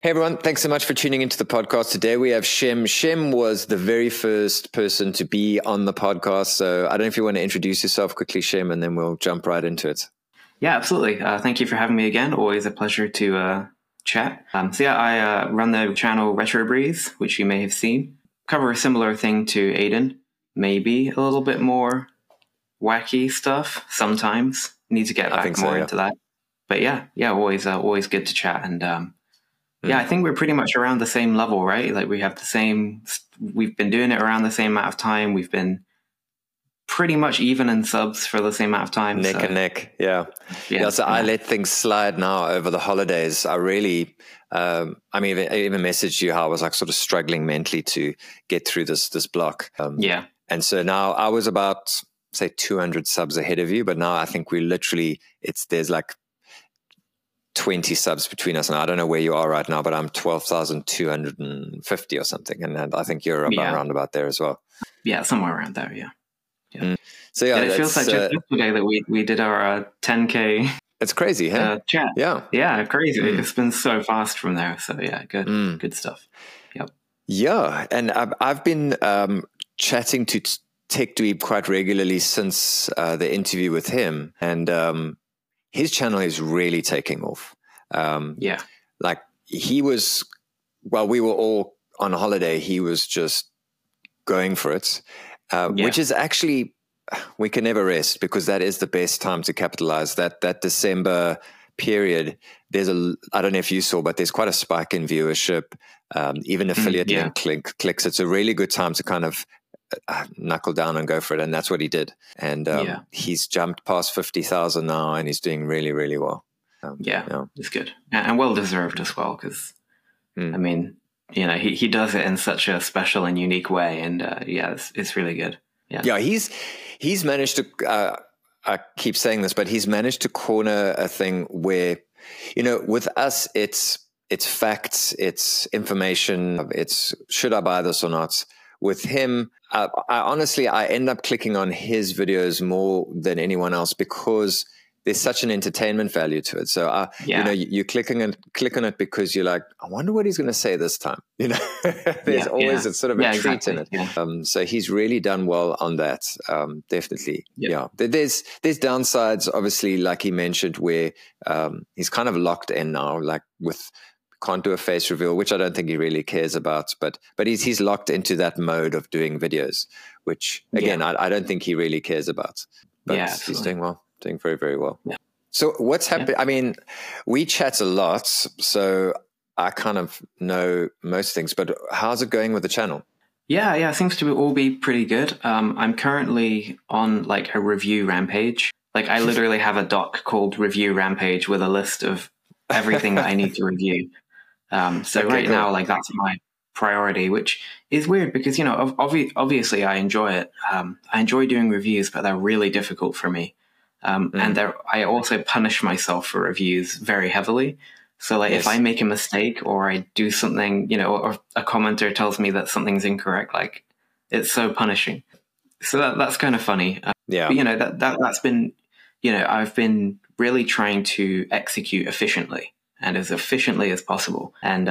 Hey everyone, thanks so much for tuning into the podcast. Today we have Shem. Shem was the very first person to be on the podcast. So I don't know if you want to introduce yourself quickly, Shem, and then we'll jump right into it. Yeah, absolutely. Thank you for having me again. Always a pleasure to chat. I run the channel Retro Breeze, which you may have seen. Cover a similar thing to Aiden, maybe a little bit more wacky stuff sometimes. Need to get back more into that. But yeah, always good to chat. And yeah, I think we're pretty much around the same level, right? Like we've been doing it around the same amount of time. We've been pretty much even in subs for the same amount of time. Neck and neck, yeah. So I let things slide now over the holidays. I really, I even messaged you how I was like sort of struggling mentally to get through this block. And so now I was about, say, 200 subs ahead of you, but now I think there's like 20 subs between us. And I don't know where you are right now, but I'm 12,250 or something. And I think you're around about there as well. Yeah, somewhere around there, yeah. So it feels like just yesterday that we did our 10K. It's crazy, huh? Chat. Yeah, crazy. It's been so fast from there. So yeah, good stuff. Yep. Yeah, and I've been chatting to Tech Dweeb quite regularly since the interview with him, and his channel is really taking off. Like while we were all on holiday, he was just going for it. Which is actually, we can never rest because that is the best time to capitalize. That December period, I don't know if you saw, but there's quite a spike in viewership, even affiliate link clicks. It's a really good time to kind of knuckle down and go for it. And that's what he did. And he's jumped past 50,000 now and he's doing really, really well. It's good. And well-deserved as well because, I mean, he does it in such a special and unique way, and it's really good. Yeah, he's managed to. I keep saying this, but he's managed to corner a thing where, with us, it's facts, it's information, it's should I buy this or not. With him, I honestly end up clicking on his videos more than anyone else because there's such an entertainment value to it. So, you click on it because you're like, I wonder what he's going to say this time. There's always a sort of a treat in it. Yeah. So he's really done well on that. Definitely. Yeah. There's downsides, obviously, like he mentioned, where he's kind of locked in now, like can't do a face reveal, which I don't think he really cares about. But he's locked into that mode of doing videos, which again, I don't think he really cares about. But he's doing well. Doing very, very well. Yeah. So what's happening? I mean, we chat a lot, so I kind of know most things, but how's it going with the channel? Yeah, it seems to all be pretty good. I'm currently on like a review rampage. Like I literally have a doc called Review Rampage with a list of everything that I need to review. Now, like that's my priority, which is weird because, obviously I enjoy it. I enjoy doing reviews, but they're really difficult for me. And I also punish myself for reviews very heavily. So like if I make a mistake or I do something, or a commenter tells me that something's incorrect, like it's so punishing. So that's kind of funny. But that's been, I've been really trying to execute efficiently and as efficiently as possible. And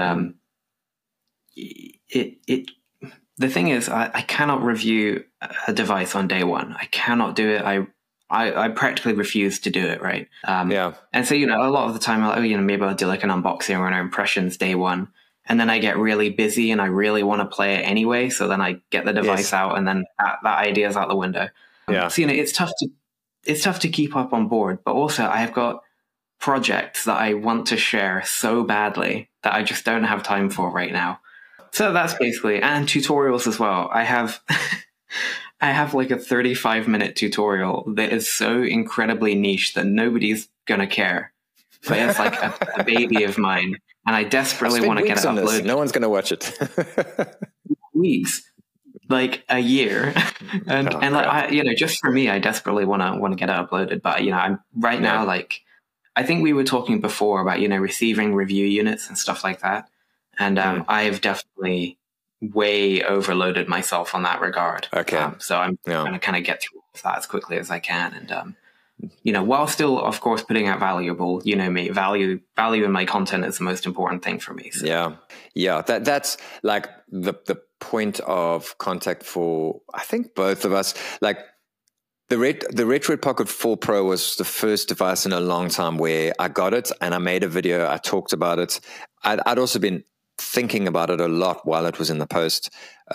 the thing is, I cannot review a device on day one. I cannot do it. I practically refuse to do it, right? And so, a lot of the time, maybe I'll do like an unboxing or an impressions day one, and then I get really busy and I really want to play it anyway. So then I get the device out, and then that idea is out the window. So it's tough to keep up on board, but also I have got projects that I want to share so badly that I just don't have time for right now. So that's basically, and tutorials as well. I have like a 35-minute tutorial that is so incredibly niche that nobody's going to care. But it's like a baby of mine, and I desperately want to get it uploaded. No one's going to watch it. Weeks, like a year. And just for me, I desperately want to get it uploaded. But, I'm right now, like, I think we were talking before about, receiving review units and stuff like that. And I've definitely way overloaded myself on that regard. Okay. So I'm going to kind of get through all of that as quickly as I can. And while still, of course, putting out valuable, me, value in my content is the most important thing for me. So. Yeah. That's like the point of contact for, I think, both of us. Like the Retroid Pocket 4 Pro was the first device in a long time where I got it and I made a video. I talked about it. I'd also been thinking about it a lot while it was in the post.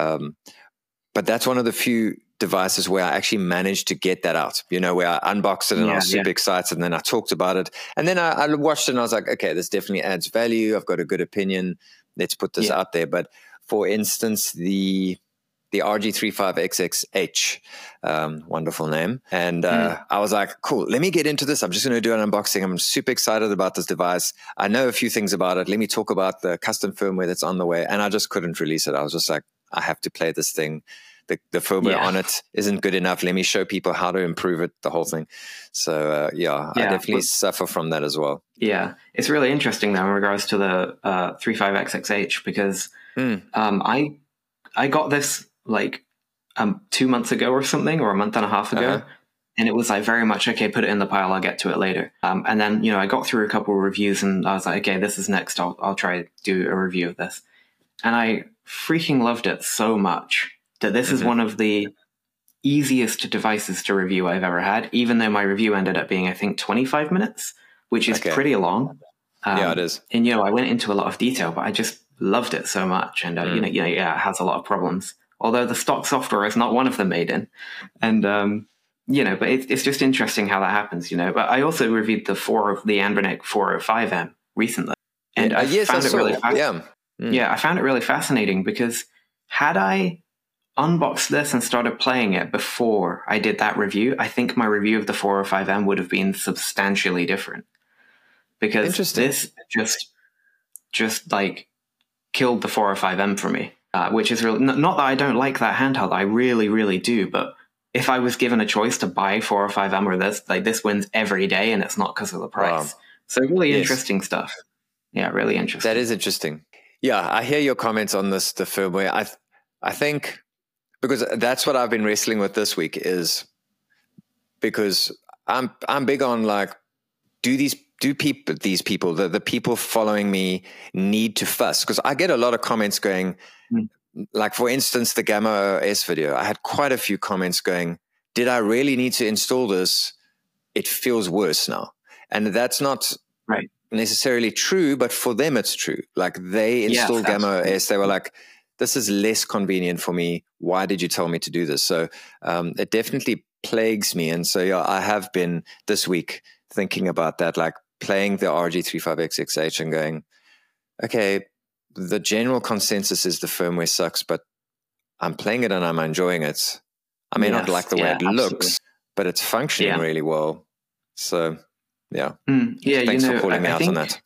But that's one of the few devices where I actually managed to get that out, where I unboxed it and I was super excited, and then I talked about it. And then I watched it and I was like, okay, this definitely adds value. I've got a good opinion. Let's put this out there. But for instance, the RG35XX-H, wonderful name. And I was like, cool, let me get into this. I'm just going to do an unboxing. I'm super excited about this device. I know a few things about it. Let me talk about the custom firmware that's on the way. And I just couldn't release it. I was just like, I have to play this thing. The firmware on it isn't good enough. Let me show people how to improve it, the whole thing. So, I definitely suffer from that as well. Yeah. It's really interesting, though, in regards to the 35XX-H, because I got this like 2 months ago or something, or a month and a half ago. And it was like very much, okay, put it in the pile. I'll get to it later. And then, I got through a couple of reviews and I was like, okay, this is next. I'll try to do a review of this. And I freaking loved it so much that this is one of the easiest devices to review I've ever had, even though my review ended up being, I think, 25 minutes, which is pretty long. Yeah, it is. And, I went into a lot of detail, but I just loved it so much. And, it has a lot of problems, although the stock software is not one of them made in. And, but it's just interesting how that happens, But I also reviewed the Anbernic 405M recently. And I found it really fascinating. Yeah, I found it really fascinating because had I unboxed this and started playing it before I did that review, I think my review of the 405M would have been substantially different. Because this just like killed the 405M for me, which is really not that I don't like that handheld. I really, really do. But if I was given a choice to buy 405M or this wins every day, and it's not because of the price. Wow. So really interesting stuff. Yeah, really interesting. That is interesting. Yeah, I hear your comments on the firmware. I think because that's what I've been wrestling with this week, is because I'm big on like, these people, the people following me need to fuss? Because I get a lot of comments going, like for instance, the Gamma OS video, I had quite a few comments going, did I really need to install this? It feels worse now. And that's not necessarily true, but for them it's true. Like they installed Gamma OS, they were like, this is less convenient for me. Why did you tell me to do this? So it definitely plagues me. And so I have been this week thinking about that, like playing the RG35XX-H and going, okay, the general consensus is the firmware sucks, but I'm playing it and I'm enjoying it. I may not like the way it looks, but it's functioning really well. So thanks for calling me out on that.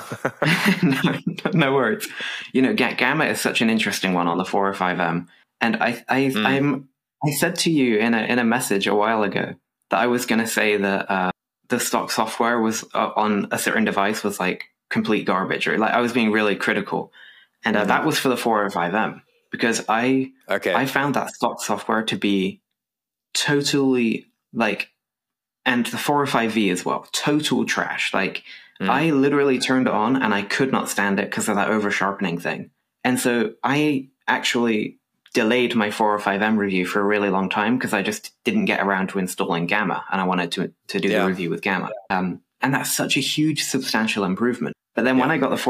no worries. Gamma is such an interesting one on the 405M. And I said to you in a message a while ago that I was going to say that the stock software was on a certain device was like complete garbage, or like I was being really critical. And that was for the 405M, because I found that stock software to be totally like, and the 405V as well, total trash. Like I literally turned it on and I could not stand it because of that over sharpening thing. And so I actually delayed my 405M review for a really long time because I just didn't get around to installing Gamma, and I wanted to do the review with Gamma. And that's such a huge, substantial improvement. But then when I got the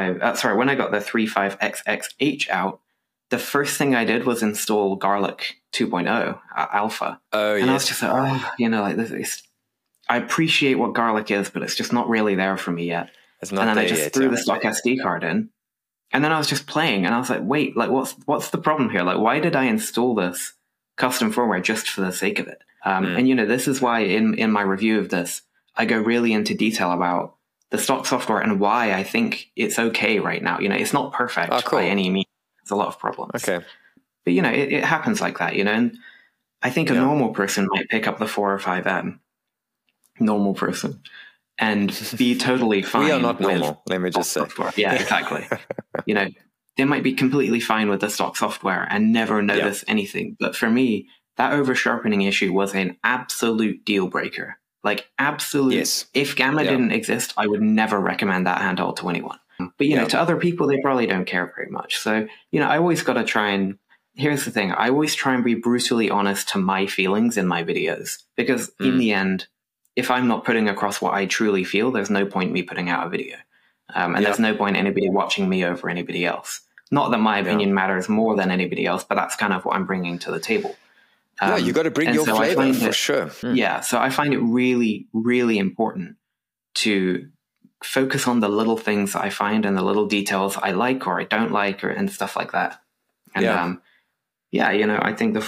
35XX-H out, the first thing I did was install Garlic 2.0 Alpha. And I was just like, I appreciate what Garlic is, but it's just not really there for me yet. It's not. And then I just threw the stock SD card in. And then I was just playing, and I was like, wait, like what's the problem here? Like, why did I install this custom firmware just for the sake of it? And this is why in my review of this, I go really into detail about the stock software and why I think it's okay right now. It's not perfect by any means. There's a lot of problems. Okay. But, it happens like that, and I think a normal person might pick up the 405M, normal person, and be totally fine. We are not normal, let me just say. Software. Yeah, exactly. They might be completely fine with the stock software and never notice anything. But for me, that over sharpening issue was an absolute deal breaker. Like absolutely. Yes. If Gamma didn't exist, I would never recommend that handheld to anyone. But, you know, to other people, they probably don't care very much. So, you know, I always got to try and, here's the thing. I always try and be brutally honest to my feelings in my videos. Because in the end, if I'm not putting across what I truly feel, there's no point me putting out a video. And there's no point anybody watching me over anybody else. Not that my opinion matters more than anybody else, but that's kind of what I'm bringing to the table. You got to bring your flavor for sure. Yeah, so I find it really, really important to focus on the little things that I find and the little details I like or I don't like, and stuff like that. And you know, I think the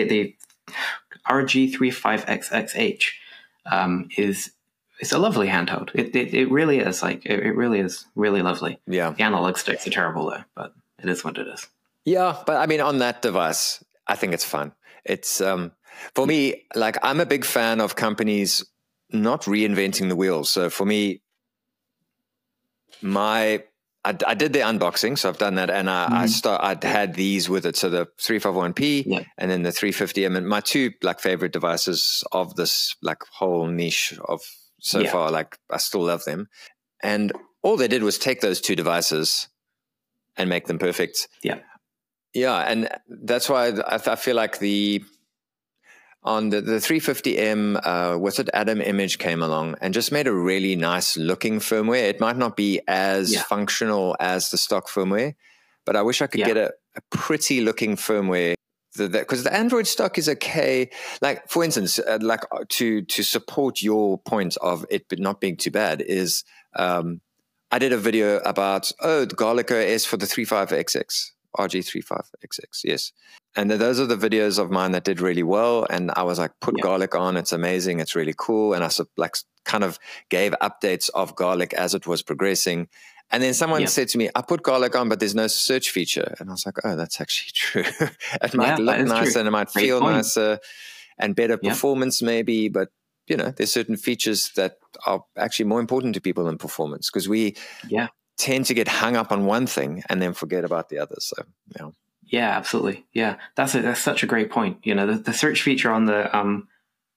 RG35XXH it's a lovely handheld. It really is. Like it really is really lovely. Yeah, the analog sticks are terrible though, but it is what it is. Yeah, but I mean, on that device, I think it's fun. It's for me, like I'm a big fan of companies not reinventing the wheels. So for me, I did the unboxing, so I've done that, and I'd had these with it. So the 351P and then the 350M, and my two like favorite devices of this like whole niche of so far. Like I still love them, and all they did was take those two devices and make them perfect. Yeah, and that's why I feel like on the 350M, was it Atom Image came along and just made a really nice looking firmware. It might not be as functional as the stock firmware, but I wish I could get a pretty looking firmware, because the Android stock is okay. Like for instance, like to support your point of it not being too bad is, I did a video about, the Garlic OS for the 35XX. RG35XX, yes. And those are the videos of mine that did really well. And I was like, put Garlic on, it's amazing, it's really cool. And I like kind of gave updates of Garlic as it was progressing. And then someone said to me, I put Garlic on, but there's no search feature. And I was like, oh, that's actually true. It might look nicer and it might feel nicer and better performance maybe, but you know, there's certain features that are actually more important to people than performance, because we tend to get hung up on one thing and then forget about the others. So, yeah, absolutely. Yeah, that's such a great point. You know, the search feature on the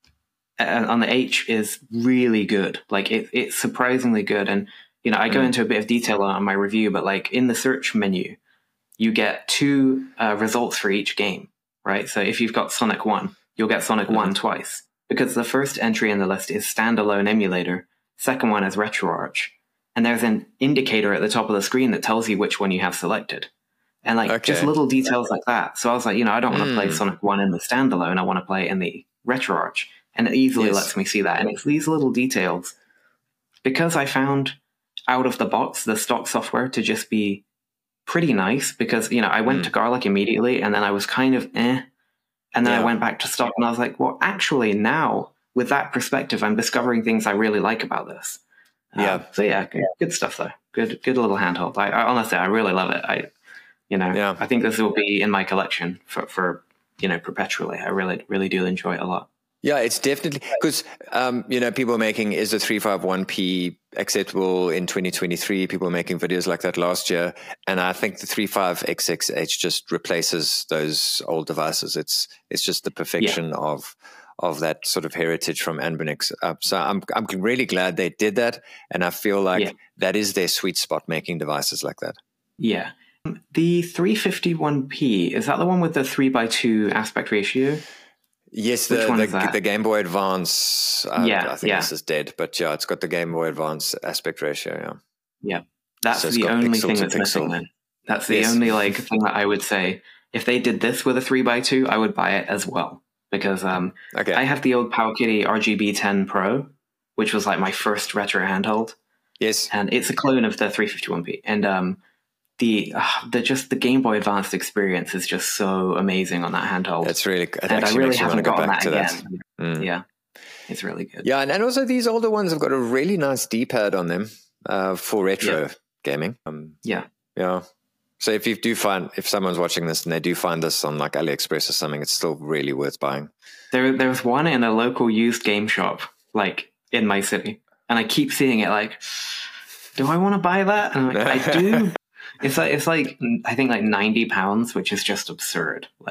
H is really good. Like it's surprisingly good. And you know, I go into a bit of detail on my review, but like in the search menu, you get two results for each game, right? So if you've got Sonic 1, you'll get Sonic 1 twice, because the first entry in the list is standalone emulator. Second one is RetroArch. And there's an indicator at the top of the screen that tells you which one you have selected. And like just little details like that. So I was like, you know, I don't want to play Sonic 1 in the standalone. I want to play it in the RetroArch. And it easily lets me see that. And it's these little details. Because I found out of the box the stock software to just be pretty nice, because, you know, I went to Garlic immediately and then I was kind of And then I went back to stock and I was like, well, actually now with that perspective, I'm discovering things I really like about this. So good stuff though. Good little handheld. I honestly, I really love it. I think this will be in my collection for you know, perpetually. I really do enjoy it a lot. Yeah, it's definitely because you know, people are making, is the 351P acceptable in 2023? People were making videos like that last year, and I think the 35XXH just replaces those old devices. It's just the perfection of that sort of heritage from Anbernics. So I'm really glad they did that, and I feel like that is their sweet spot, making devices like that. Yeah. The 351P, is that the one with the 3:2 aspect ratio? Yes, the Game Boy Advance. I think this is dead, but it's got the Game Boy Advance aspect ratio. Yeah, that's the only thing that's missing. Then that's the only like thing that I would say. If they did this with a 3:2, I would buy it as well, because I have the old Powkiddy RGB10 Pro, which was like my first retro handheld. Yes, and it's a clone of the 351P, and the Game Boy Advanced experience is just so amazing on that handheld. That's really good. And I really haven't gotten that again. Yeah, it's really good. Yeah, and also these older ones have got a really nice D-pad on them for retro gaming. Yeah. So if someone's watching this and they do find this on like AliExpress or something, it's still really worth buying. There's one in a local used game shop, like in my city, and I keep seeing it. Like, do I want to buy that? And I'm like, I do. It's like I think like £90, which is just absurd. Like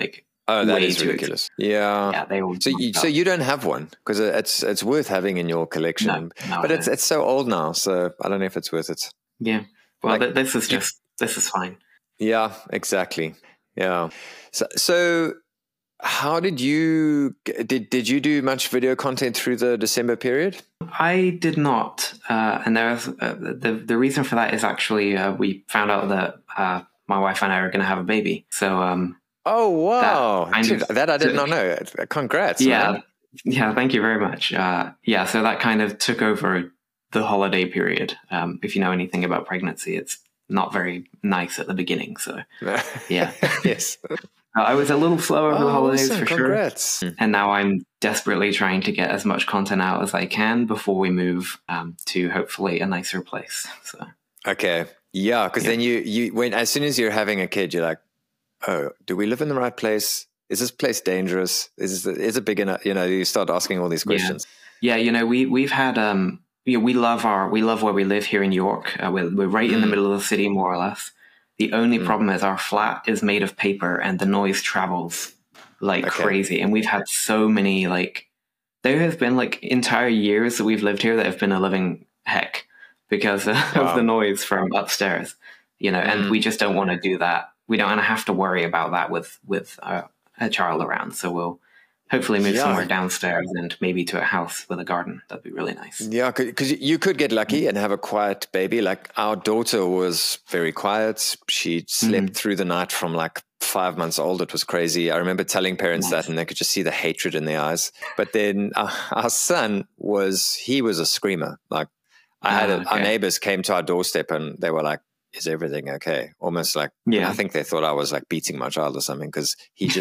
Oh, that is ridiculous. Yeah. Yeah, they all. So you don't have one, because it's worth having in your collection. No, but it's so old now, so I don't know if it's worth it. Yeah. Well, this is fine. Yeah, exactly. Yeah. So how did you do much video content through the December period? I did not, and there's the reason for that is actually we found out that my wife and I are going to have a baby. So oh wow, that I did not know. Congrats! Yeah, man. Yeah. Thank you very much. Yeah, so that kind of took over the holiday period. If you know anything about pregnancy, it's not very nice at the beginning. So yeah, yes. I was a little slower over the holidays for Congrats. sure. And now I'm desperately trying to get as much content out as I can before we move to hopefully a nicer place. So okay. Yeah, because then you when as soon as you're having a kid, you're like, oh, do we live in the right place? Is this place dangerous? Is it big enough? You start asking all these questions. Yeah, we've had we love where we live here in York. We're right in the middle of the city, more or less. The only problem is our flat is made of paper and the noise travels like crazy. And we've had so many, there have been entire years that we've lived here that have been a living heck because of the noise from upstairs, and we just don't want to do that. We don't want to have to worry about that with a child around. So we'll hopefully move somewhere downstairs and maybe to a house with a garden. That'd be really nice. Yeah, because you could get lucky and have a quiet baby. Like our daughter was very quiet. She slept through the night from 5 months old. It was crazy. I remember telling parents that, and they could just see the hatred in their eyes. But then our son was a screamer. Our neighbors came to our doorstep and they were like, is everything okay? Almost I think they thought I was beating my child or something, because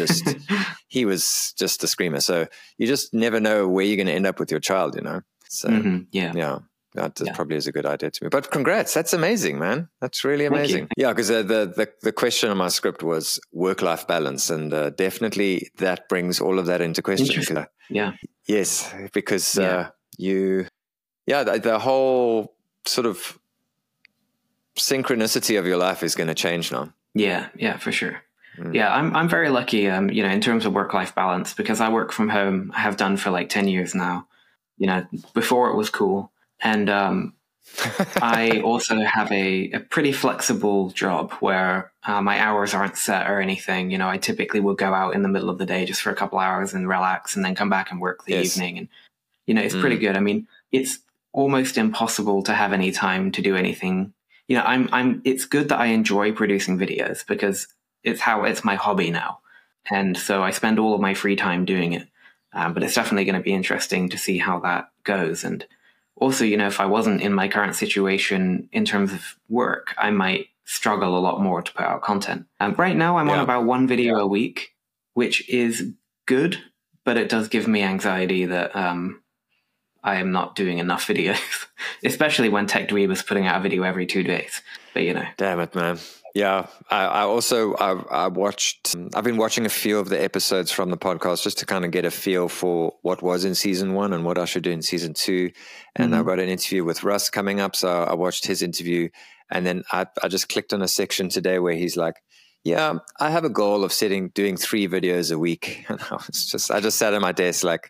he was just a screamer. So you just never know where you're going to end up with your child, So that probably is a good idea to me. But congrats, that's amazing, man. That's really amazing. Yeah, because the question on my script was work-life balance, and definitely that brings all of that into question. Yeah. Yes, because the whole sort of synchronicity of your life is going to change now. Yeah, for sure. Yeah, I'm very lucky, in terms of work-life balance, because I work from home. I have done for 10 years now. Before it was cool. And I also have a pretty flexible job where my hours aren't set or anything. I typically will go out in the middle of the day just for a couple hours and relax and then come back and work the evening. And, it's pretty good. I mean, it's almost impossible to have any time to do anything. It's good that I enjoy producing videos because it's my hobby now. And so I spend all of my free time doing it. But it's definitely going to be interesting to see how that goes. And also, if I wasn't in my current situation in terms of work, I might struggle a lot more to put out content. Right now, I'm on about one video a week, which is good, but it does give me anxiety that I am not doing enough videos, especially when Tech Dweeb is putting out a video every 2 days. But damn it, man. Yeah, I've been watching a few of the episodes from the podcast just to kind of get a feel for what was in season 1 and what I should do in season 2. And I've got an interview with Russ coming up, so I watched his interview, and then I just clicked on a section today where he's like, "Yeah, I have a goal of doing 3 videos a week," and I just sat at my desk like,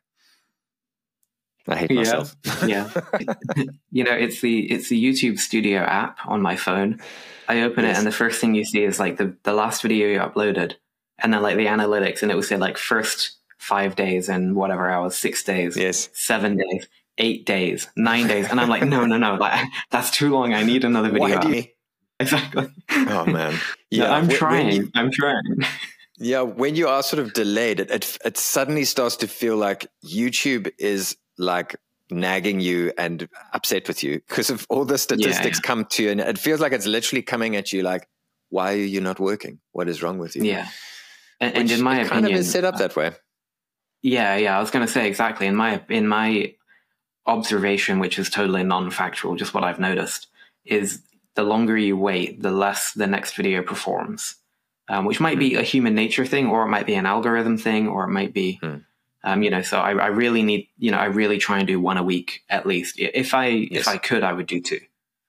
I hate myself. Yeah. It's the YouTube Studio app on my phone. I open it and the first thing you see is the last video you uploaded, and then the analytics, and it will say first 5 days and whatever hours, 6 days, 7 days, 8 days, 9 days. And I'm like, no, that's too long. I need another video. Why Exactly. Oh man. Yeah. I'm trying. Yeah. When you are sort of delayed, it suddenly starts to feel like YouTube is nagging you and upset with you because of all the statistics come to you, and it feels like it's literally coming at you like, why are you not working? What is wrong with you? Yeah. And in my opinion, kind of is set up that way. Yeah. I was going to say exactly. In my observation, which is totally non-factual, just what I've noticed, is the longer you wait, the less the next video performs, which might be a human nature thing, or it might be an algorithm thing, or it might be... so I really need, I really try and do 1 a week at least. If I could, I would do 2.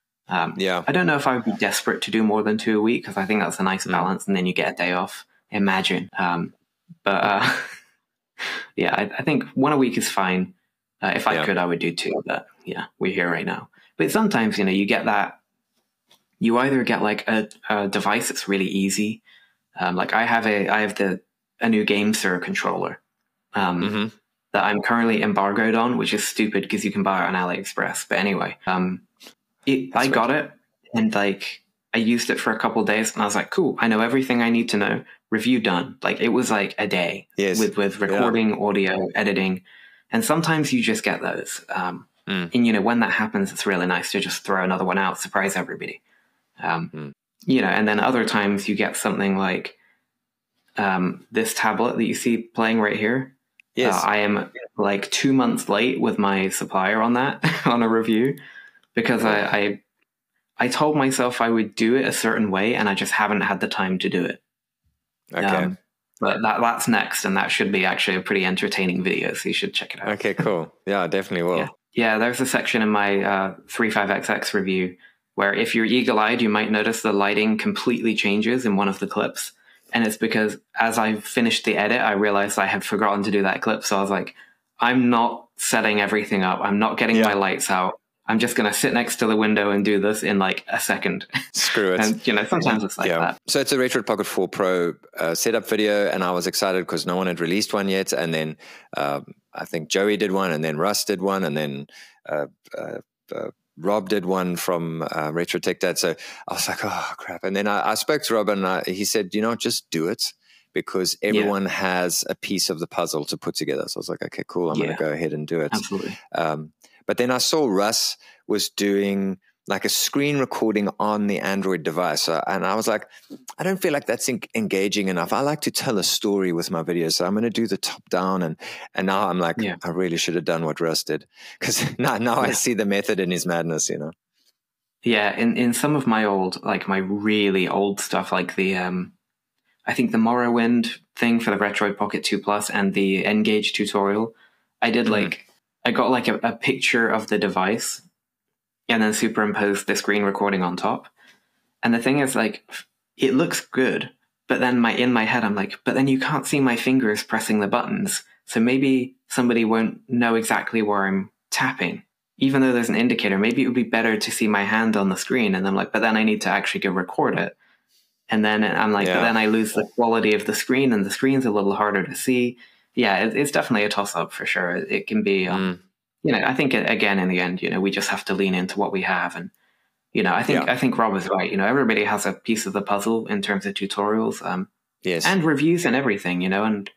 I don't know if I would be desperate to do more than 2 a week, because I think that's a nice balance, and then you get a day off. Imagine. But yeah, I think one a week is fine. If I could, I would do 2. But yeah, we're here right now. But sometimes, you get that. You either get like a device that's really easy. Like I have a new GameSir controller that I'm currently embargoed on, which is stupid because you can buy it on AliExpress. But anyway, I got it, and like I used it for a couple of days, and I was like, cool, I know everything I need to know. Review done. Like it was like a day with recording, audio, editing, and sometimes you just get those. And when that happens, it's really nice to just throw another one out, surprise everybody. And then other times you get something like this tablet that you see playing right here. Yes. I am like 2 months late with my supplier on that, on a review, because I told myself I would do it a certain way, and I just haven't had the time to do it. Okay. But that's next, and that should be actually a pretty entertaining video, so you should check it out. Okay, cool. Yeah, I definitely will. Yeah, there's a section in my 35XX review where if you're eagle-eyed, you might notice the lighting completely changes in one of the clips. And it's because as I finished the edit, I realized I had forgotten to do that clip. So I was like, I'm not setting everything up. I'm not getting my lights out. I'm just going to sit next to the window and do this in like a second. Screw it. And, sometimes it's like that. So it's a Retroid Pocket 4 Pro setup video. And I was excited because no one had released one yet. And then I think Joey did one, and then Russ did one, and then Rob did one from Retro Tech Dad. So I was like, oh, crap. And then I spoke to Rob, and he said, just do it, because everyone has a piece of the puzzle to put together. So I was like, okay, cool. I'm going to go ahead and do it. Absolutely. But then I saw Russ was doing like a screen recording on the Android device. And I was like, I don't feel like that's engaging enough. I like to tell a story with my videos. So I'm going to do the top down. And now I'm like, I really should have done what Russ did. Because now I see the method in his madness, Yeah, in some of my old, like my really old stuff, like the, I think the Morrowind thing for the Retroid Pocket 2 Plus and the N-Gage tutorial, I did I got like a picture of the device and then superimposed the screen recording on top. And the thing is, like, it looks good, but then in my head, I'm like, but then you can't see my fingers pressing the buttons. So maybe somebody won't know exactly where I'm tapping, even though there's an indicator. Maybe it would be better to see my hand on the screen. And I'm like, but then I need to actually go record it. And then I'm like, but then I lose the quality of the screen, and the screen's a little harder to see. Yeah, it's definitely a toss-up for sure. It can be, I think, again, in the end, we just have to lean into what we have. And, I think Rob is right. Everybody has a piece of the puzzle in terms of tutorials and reviews and everything, and,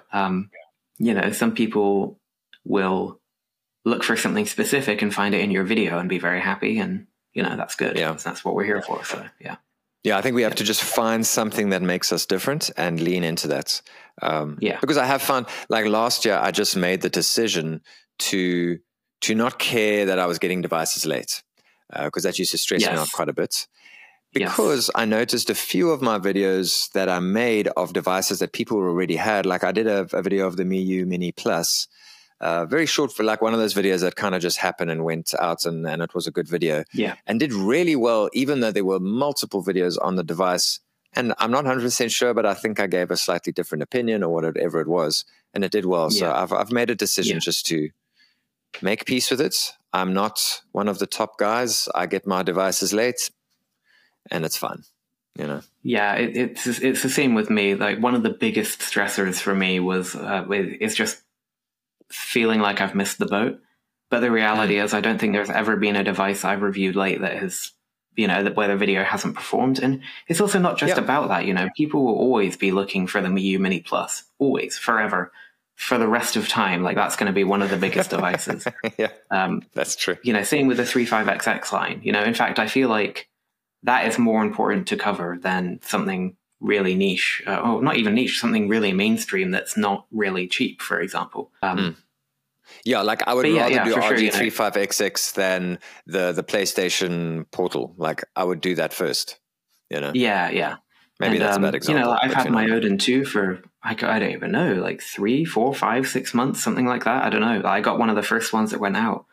some people will look for something specific and find it in your video and be very happy. And, that's good. Yeah. That's what we're here for. So, yeah. Yeah, I think we have to just find something that makes us different and lean into that. Because I have found, like last year, I just made the decision to not care that I was getting devices late, because that used to stress me out quite a bit. Because I noticed a few of my videos that I made of devices that people already had. Like I did a video of the Miyoo Mini Plus, very short, for like one of those videos that kind of just happened and went out, and it was a good video. And did really well, even though there were multiple videos on the device. And I'm not 100% sure, but I think I gave a slightly different opinion or whatever it was, and it did well. So I've made a decision just to make peace with it. I'm not one of the top guys. I get my devices late, and it's fun, Yeah, it's the same with me. Like one of the biggest stressors for me was it's just feeling like I've missed the boat. But the reality is, I don't think there's ever been a device I've reviewed late that has, where the video hasn't performed. And it's also not just about that. People will always be looking for the Miyoo Mini Plus, always, forever, for the rest of time. Like that's going to be one of the biggest devices. That's true. Same with the 35XX line. In fact, I feel like that is more important to cover than something really niche, or not even niche, something really mainstream that's not really cheap, for example. Yeah, like I would rather do RG35XX than the PlayStation Portal. Like I would do that first, Yeah. Maybe that's a bad example. I've had my Odin 2 for, I don't even know, like 3, 4, 5, 6 months, something like that. I don't know. I got one of the first ones that went out.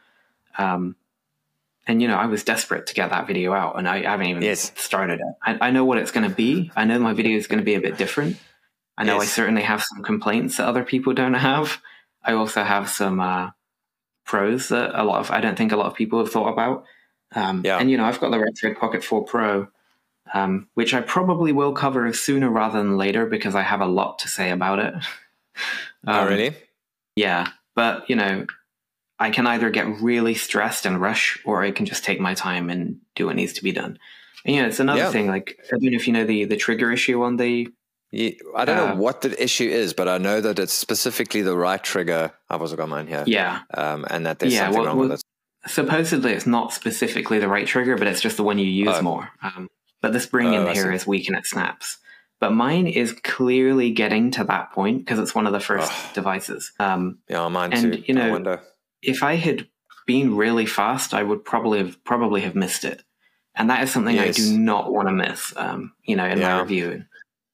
And, I was desperate to get that video out, and I haven't even started it. I know what it's going to be. I know my video is going to be a bit different, I know I certainly have some complaints that other people don't have. I also have some pros that I don't think a lot of people have thought about. And, I've got the Retroid Pocket 4 Pro, which I probably will cover sooner rather than later because I have a lot to say about it. Oh, really? Yeah. But, I can either get really stressed and rush, or I can just take my time and do what needs to be done. And, it's another thing, like, I don't know if you know the trigger issue on the... Yeah, I don't know what the issue is, but I know that it's specifically the right trigger. I've also got mine here. Yeah. And that there's something wrong with it. Supposedly it's not specifically the right trigger, but it's just the one you use more. But the spring in here is weak and it snaps. But mine is clearly getting to that point because it's one of the first devices. Mine too. And, I wonder. If I had been really fast, I would probably have missed it. And that is something I do not want to miss, in my review.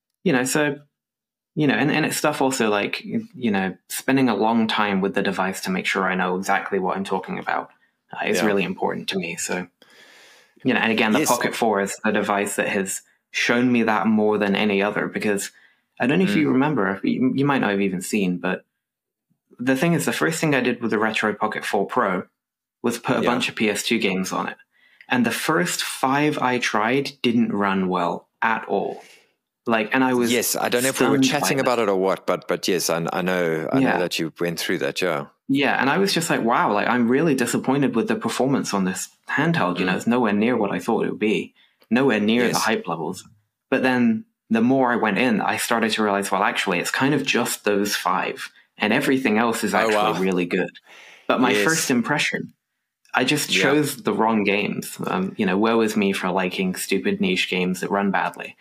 And it's stuff also like, spending a long time with the device to make sure I know exactly what I'm talking about is really important to me. So, and again, the Pocket 4 is a device that has shown me that more than any other, because I don't know if you remember, you might not have even seen, but the thing is, the first thing I did with the Retroid Pocket 4 Pro was put a bunch of PS2 games on it. And the first 5 I tried didn't run well at all. And I was I don't know if we were chatting about it or what, but yes, I know that you went through that, Yeah, and I was just like, wow, I'm really disappointed with the performance on this handheld. It's nowhere near what I thought it would be, nowhere near the hype levels. But then the more I went in, I started to realize, well, actually, it's kind of just those 5, and everything else is actually really good. But my first impression, I just chose the wrong games. Woe is me for liking stupid niche games that run badly.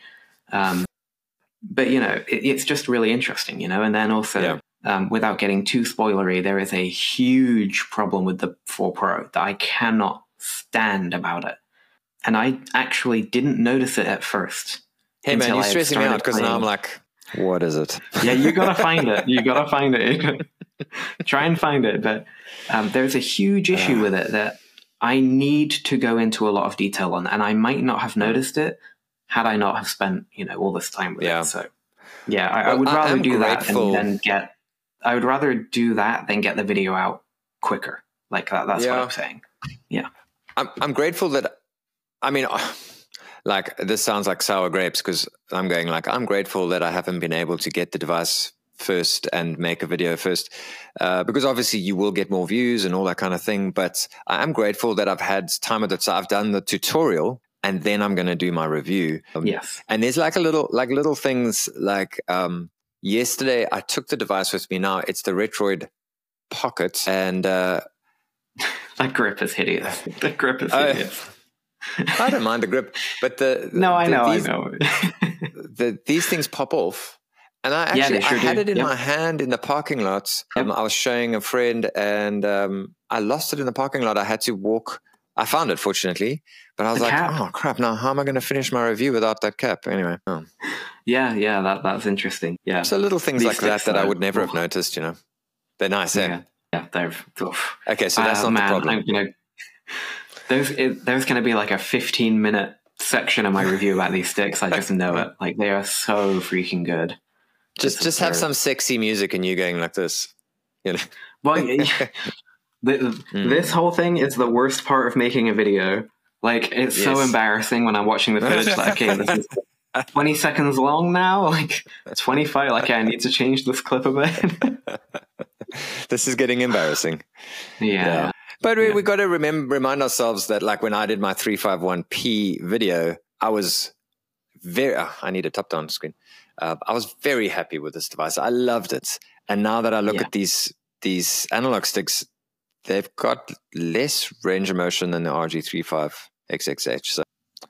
But, it's just really interesting, and then also, without getting too spoilery, there is a huge problem with the 4 Pro that I cannot stand about it. And I actually didn't notice it at first. Hey, man, you're stressing me out because now I'm like, what is it? Yeah, you got to find it. You got to find it. Try and find it. But there's a huge issue with it that I need to go into a lot of detail on, and I might not have noticed it had I not have spent, all this time with it. So, I would rather do that and then get. I would rather do that than get the video out quicker. Like that. That's what I'm saying. Yeah, I'm grateful that. I mean, this sounds like sour grapes because I'm going I'm grateful that I haven't been able to get the device first and make a video first, because obviously you will get more views and all that kind of thing. But I'm grateful that I've had time with it. So I've done the tutorial. And then I'm going to do my review. Yes. And there's little things yesterday I took the device with me. Now it's the Retroid Pocket, and that grip is hideous. The grip is hideous. I don't mind the grip, but I know. These things pop off, and I had it in my hand in the parking lot. I was showing a friend, and I lost it in the parking lot. I had to walk. I found it, fortunately, but I was oh, crap, now how am I going to finish my review without that cap? Anyway. Oh. Yeah, that's interesting. Yeah. So little things like that I would never have noticed, They're nice, Yeah, they're... Okay, so that's not the problem. There's going to be like a 15-minute section of my review about these sticks. I just know it. They are so freaking good. Just have some sexy music and you going like this, Well, this whole thing is the worst part of making a video. It's so embarrassing when I'm watching the footage. Okay, this is 20 seconds long now. 25. I need to change this clip a bit. This is getting embarrassing. Yeah. But we got to remind ourselves that when I did my 351p video, I was I need a top-down screen. I was very happy with this device. I loved it. And now that I look at these analog sticks, they've got less range of motion than the RG35XXH. So,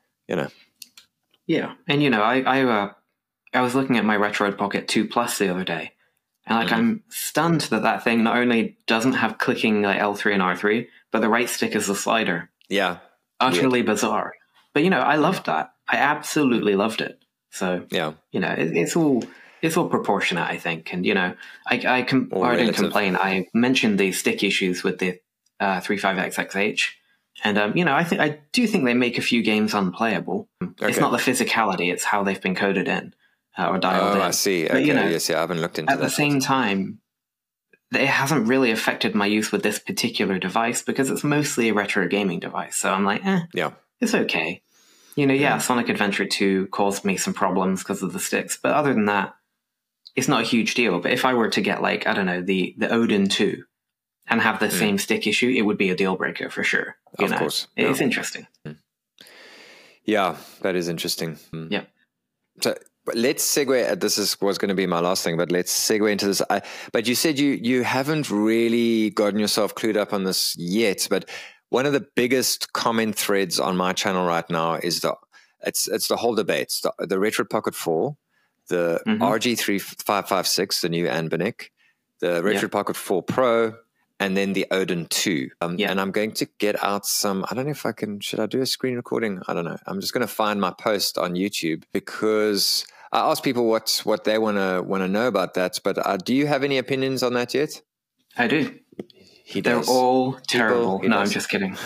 Yeah. And, I was looking at my Retroid Pocket 2 Plus the other day. And I'm stunned that thing not only doesn't have clicking L3 and R3, but the right stick is the slider. Yeah. Utterly bizarre. But, I loved that. I absolutely loved it. So, it's all proportionate, I think. And, I didn't complain. I mentioned the stick issues with the 35XXH. And, I do think they make a few games unplayable. Okay. It's not the physicality, it's how they've been coded in. or dialed in. I see. But, okay, yes, yeah, I haven't looked into that. At the same time, it hasn't really affected my use with this particular device because it's mostly a retro gaming device. So I'm like, yeah, it's okay. Sonic Adventure 2 caused me some problems because of the sticks, but other than that, it's not a huge deal. But if I were to get, like, I don't know, the Odin 2 and have the same stick issue, it would be a deal breaker for sure. Of course. It's interesting. Yeah, that is interesting. Yeah. So let's segue. This was going to be my last thing, but let's segue into this. But you said you haven't really gotten yourself clued up on this yet. But one of the biggest comment threads on my channel right now is it's the whole debate. It's the Retroid Pocket 4, the RG3556, the new Anbernic, the Retroid Pocket 4 Pro, and then the Odin 2. And I'm going to get out some, I don't know if I can, should I do a screen recording? I don't know. I'm just going to find my post on YouTube because I asked people what they want to know about that. But do you have any opinions on that yet? I do. They're all terrible. No, I'm just kidding.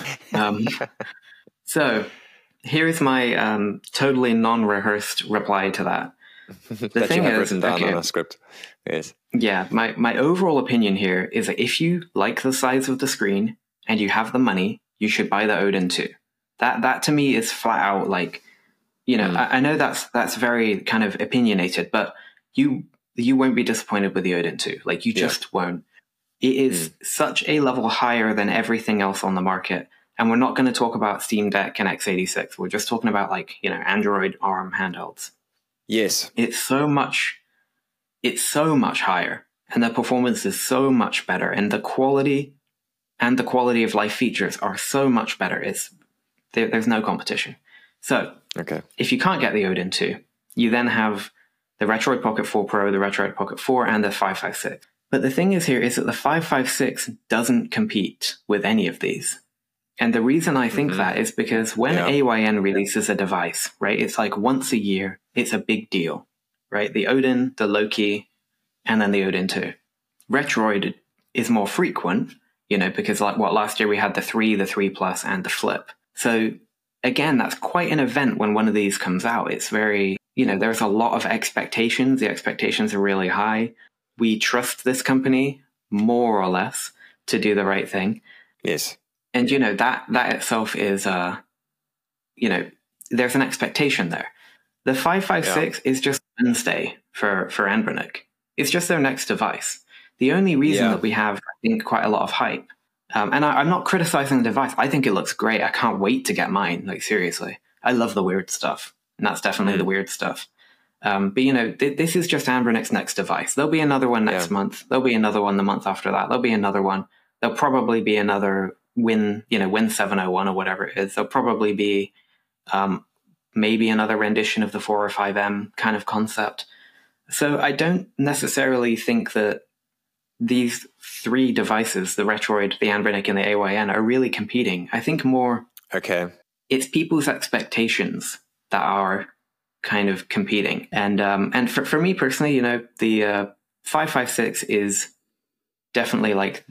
So here's my totally non-rehearsed reply to that. The that thing you have is, written down on a script. Yes. Yeah, my overall opinion here is that if you like the size of the screen and you have the money, you should buy the Odin 2. That to me is flat out like, I know that's very kind of opinionated, but you won't be disappointed with the Odin 2. Like, you just won't. It is such a level higher than everything else on the market. And we're not going to talk about Steam Deck and x86. We're just talking about, like, Android ARM handhelds. Yes. It's so much higher, and the performance is so much better, and the quality of life features are so much better. There's no competition. So if you can't get the Odin 2, you then have the Retroid Pocket 4 Pro, the Retroid Pocket 4, and the 556. But the thing is is that the 556 doesn't compete with any of these. And the reason I think that is because when AYN releases a device, right, it's like once a year, it's a big deal, right? The Odin, the Loki, and then the Odin 2. Retroid is more frequent, because last year we had the 3 Plus, and the Flip. So again, that's quite an event when one of these comes out. It's very, there's a lot of expectations. The expectations are really high. We trust this company more or less to do the right thing. Yes. And, that itself is, there's an expectation there. The 556 is just Wednesday for Anbernic. It's just their next device. The only reason that we have, I think, quite a lot of hype, and I'm not criticizing the device. I think it looks great. I can't wait to get mine. Like, seriously. I love the weird stuff. And that's definitely the weird stuff. But, this is just Anbernic's next device. There'll be another one next month. There'll be another one the month after that. There'll be another one. There'll probably be another Win 701 or whatever it is. There'll probably be maybe another rendition of the 405M kind of concept. So I don't necessarily think that these three devices, the Retroid, the Anbernic, and the AYN, are really competing. I think more it's people's expectations that are kind of competing. And for me personally, the 556 is definitely like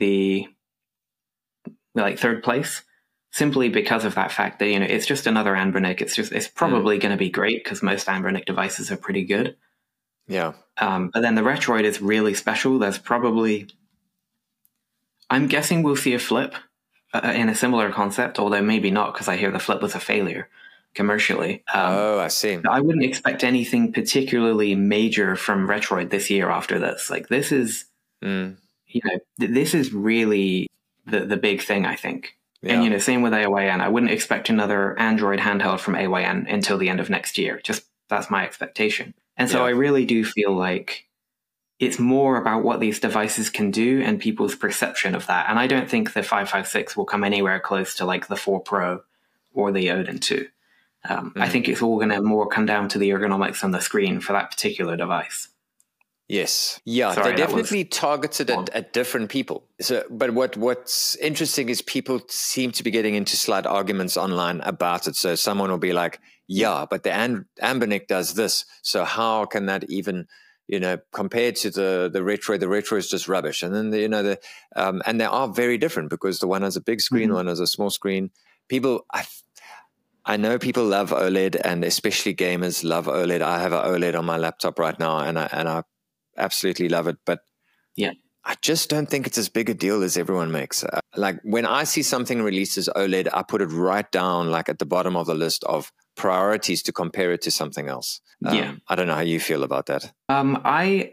third place, simply because of that fact that, it's just another Anbernic. It's probably going to be great because most Anbernic devices are pretty good. Yeah. But then the Retroid is really special. There's probably, I'm guessing we'll see a Flip in a similar concept, although maybe not, because I hear the Flip was a failure commercially. I see. I wouldn't expect anything particularly major from Retroid this year after this. Like, this is, this is really the big thing, I think. Yeah. And, same with AYN. I wouldn't expect another Android handheld from AYN until the end of next year. Just, that's my expectation. And so I really do feel like it's more about what these devices can do and people's perception of that. And I don't think the 556 will come anywhere close to like the 4 Pro or the Odin 2. I think it's all going to more come down to the ergonomics on the screen for that particular device. Yes. Yeah, they definitely targeted at different people. So, but what's interesting is people seem to be getting into slight arguments online about it. So someone will be like, yeah, but the Anbernic does this. So how can that even, compared to the Retro is just rubbish. And then, and they are very different because the one has a big screen, the one has a small screen. People, I know people love OLED, and especially gamers love OLED. I have an OLED on my laptop right now, and I absolutely love it. But yeah, I just don't think it's as big a deal as everyone makes. Like when I see something released as OLED, I put it right down, like at the bottom of the list of priorities to compare it to something else. I don't know how you feel about that. I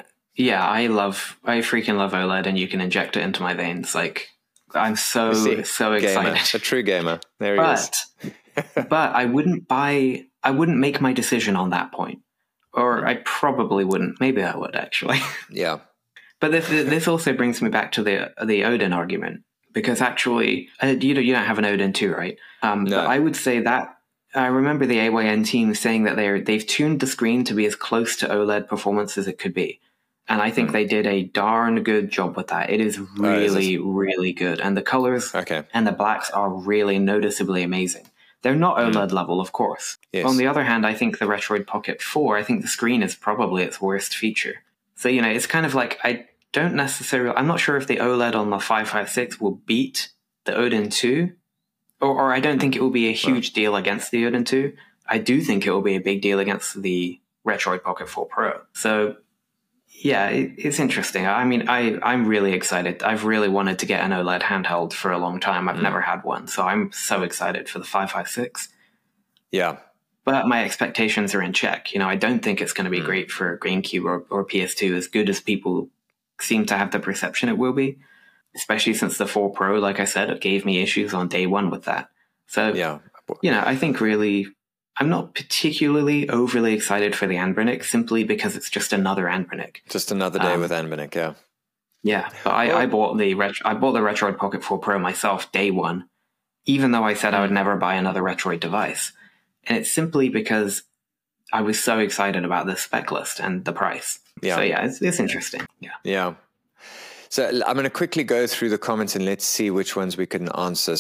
freaking love OLED, and you can inject it into my veins. Like, I'm so excited. Gamer, a true gamer. There he is. But I wouldn't make my decision on that point. Or I probably wouldn't. Maybe I would, actually. Yeah. But this also brings me back to the Odin argument, because actually, you don't have an Odin 2, right? No. But I would say that I remember the AYN team saying that they've tuned the screen to be as close to OLED performance as it could be. And I think they did a darn good job with that. It is really, really good. And the colors and the blacks are really noticeably amazing. They're not OLED level, of course. Yes. On the other hand, I think the Retroid Pocket 4, I think the screen is probably its worst feature. So, it's kind of like, I'm not sure if the OLED on the 556 will beat the Odin 2, or I don't think it will be a huge deal against the Odin 2. I do think it will be a big deal against the Retroid Pocket 4 Pro. So, yeah, it's interesting. I mean, I'm really excited. I've really wanted to get an OLED handheld for a long time. I've never had one, so I'm so excited for the 556. Yeah. But my expectations are in check. I don't think it's going to be great for GameCube or PS2, as good as people seem to have the perception it will be, especially since the 4 Pro, like I said, it gave me issues on day one with that. So, I think really, I'm not particularly overly excited for the Anbernic, simply because it's just another Anbernic. Just another day with Anbernic, yeah. Yeah, but I bought the Retroid Pocket 4 Pro myself day one, even though I said I would never buy another Retroid device. And it's simply because I was so excited about the spec list and the price. Yeah. So yeah, it's interesting. Yeah. Yeah. So I'm going to quickly go through the comments and let's see which ones we can answer.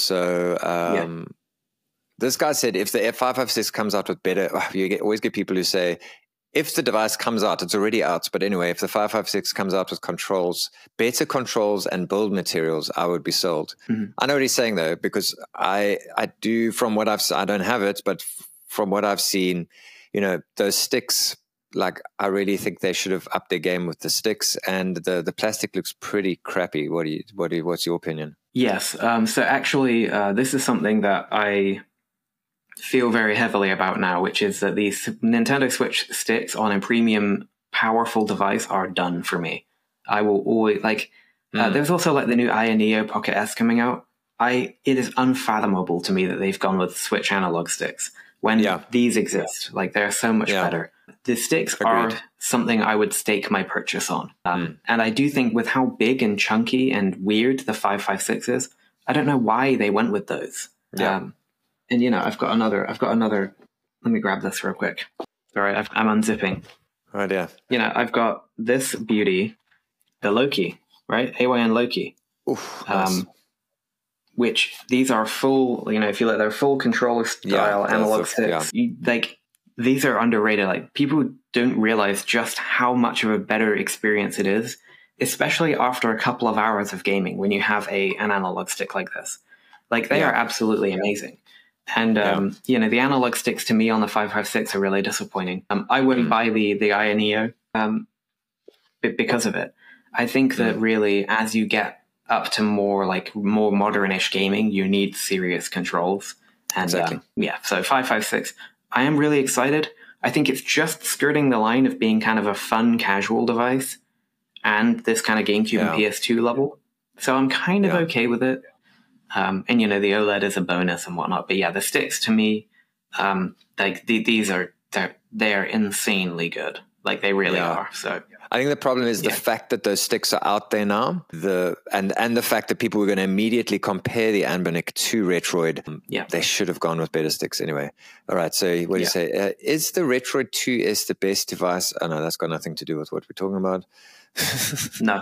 So this guy said, if the F556 comes out with better, always get people who say, if the device comes out, it's already out. But anyway, if the 556 comes out with better controls and build materials, I would be sold. Mm-hmm. I know what he's saying though, because I do, from what I don't have it, but from what I've seen, those sticks, like I really think they should have upped their game with the sticks, and the plastic looks pretty crappy. What's your opinion? Yes. So actually, this is something that I feel very heavily about now, which is that these Nintendo Switch sticks on a premium, powerful device are done for me. I will always there's also like the new Aya Neo Pocket S coming out. It is unfathomable to me that they've gone with Switch analog sticks when these exist. Like, they're so much better. The sticks are something I would stake my purchase on. And I do think with how big and chunky and weird the 556 is, I don't know why they went with those. Yeah. And I've got another. Let me grab this real quick. Sorry, I'm unzipping. Right, yeah. I've got this beauty, the Loki, right? AYN Loki. Oof, nice. Which these are full. If you look, they're full controller style analog sticks. Yeah. These are underrated. Like, people don't realize just how much of a better experience it is, especially after a couple of hours of gaming when you have an analog stick like this. Like, they are absolutely amazing. And, the analog sticks to me on the 556 are really disappointing. I wouldn't buy the Aya Neo because of it. I think that really, as you get up to more modern-ish gaming, you need serious controls. And exactly. So 556, I am really excited. I think it's just skirting the line of being kind of a fun, casual device and this kind of GameCube and PS2 level. So I'm kind of okay with it. And the OLED is a bonus and whatnot. But yeah, the sticks to me, these are they're insanely good. Like, they really are. So I think the problem is the fact that those sticks are out there now, and the fact that people were going to immediately compare the Anbernic to Retroid. They should have gone with better sticks anyway. All right, so what do you say? Is the Retroid 2S the best device? Oh no, that's got nothing to do with what we're talking about. No.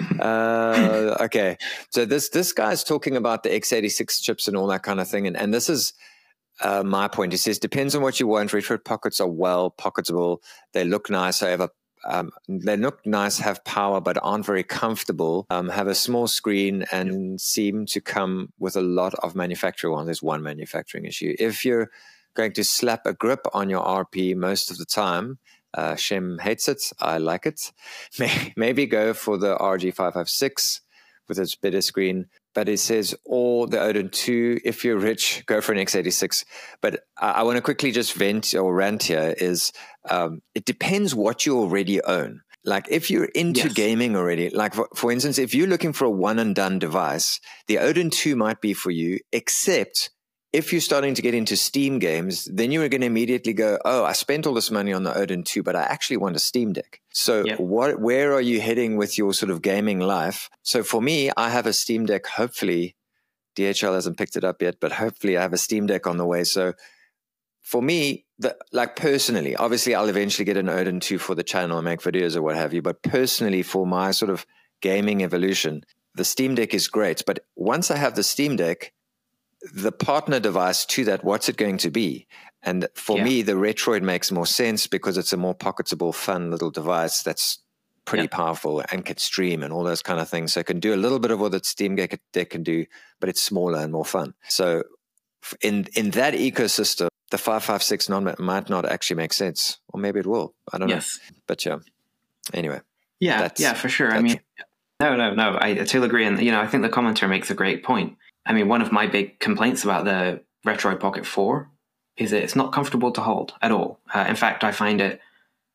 Okay, so this guy's talking about the x86 chips and all that kind of thing, and this is my point. He says, depends on what you want. Retroid Pockets are well pocketable. They look nice, however. They look nice, have power, but aren't very comfortable, have a small screen, and seem to come with a lot of manufacturing. Well, there's one manufacturing issue. If you're going to slap a grip on your RP most of the time, Shem hates it. I like it. Maybe go for the RG556 with its better screen. But it says, or the Odin 2, if you're rich, go for an X86. But I want to quickly just vent or rant here is it depends what you already own. Like if you're into gaming already, like for instance, if you're looking for a one and done device, the Odin 2 might be for you, except if you're starting to get into Steam games, then you are going to immediately go, oh, I spent all this money on the Odin 2, but I actually want a Steam Deck. So where are you heading with your sort of gaming life? So for me, I have a Steam Deck. Hopefully, DHL hasn't picked it up yet, but hopefully I have a Steam Deck on the way. So for me, like personally, obviously I'll eventually get an Odin 2 for the channel and make videos or what have you. But personally, for my sort of gaming evolution, the Steam Deck is great. But once I have the Steam Deck, the partner device to that, what's it going to be? And for me, the Retroid makes more sense because it's a more pocketable, fun little device that's pretty powerful and can stream and all those kind of things. So it can do a little bit of what the Steam Deck can do, but it's smaller and more fun. So in that ecosystem, the 556 might not actually make sense, or maybe it will. I don't know. But anyway. Yeah, for sure. I mean, no, I totally agree. And, I think the commenter makes a great point. I mean, one of my big complaints about the Retroid Pocket 4 is that it's not comfortable to hold at all. In fact, I find it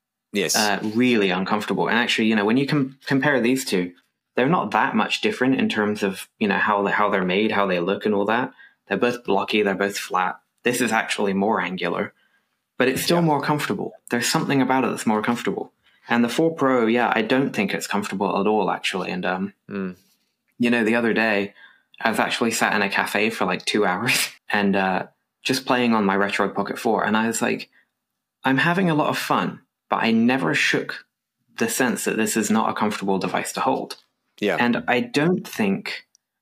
really uncomfortable. And actually, when you compare these two, they're not that much different in terms of, how they're made, how they look and all that. They're both blocky, they're both flat. This is actually more angular, but it's still more comfortable. There's something about it that's more comfortable. And the 4 Pro, I don't think it's comfortable at all, actually. And, the other day, I was actually sat in a cafe for like 2 hours and just playing on my Retroid Pocket 4. And I was like, I'm having a lot of fun, but I never shook the sense that this is not a comfortable device to hold. Yeah. And I don't think...